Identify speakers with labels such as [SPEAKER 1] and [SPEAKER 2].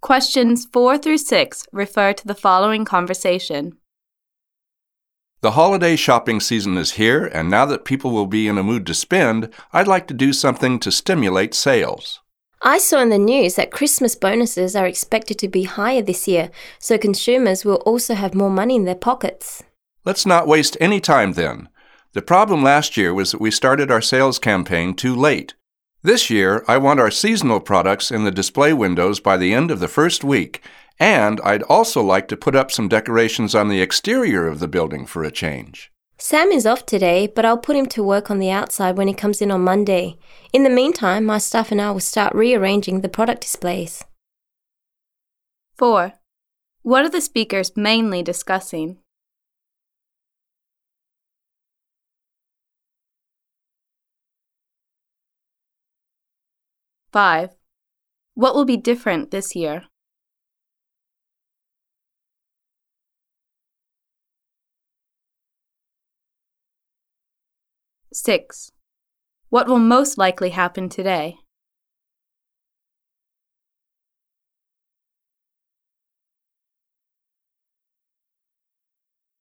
[SPEAKER 1] Questions 4 through 6 refer to the following conversation.
[SPEAKER 2] The holiday shopping season is here, and now that people will be in a mood to spend, I'd like to do something to stimulate sales.
[SPEAKER 3] I saw in the news that Christmas bonuses are expected to be higher this year, so consumers will also have more money in their pockets.
[SPEAKER 2] Let's not waste any time then. The problem last year was that we started our sales campaign too late. This year, I want our seasonal products in the display windows by the end of the first week, and I'd also like to put up some decorations on the exterior of the building for a change.
[SPEAKER 3] Sam is off today, but I'll put him to work on the outside when he comes in on Monday. In the meantime, my staff and I will start rearranging the product displays.
[SPEAKER 1] 4. What are the speakers mainly discussing? Five. What will be different this year? 6. What will most likely happen today?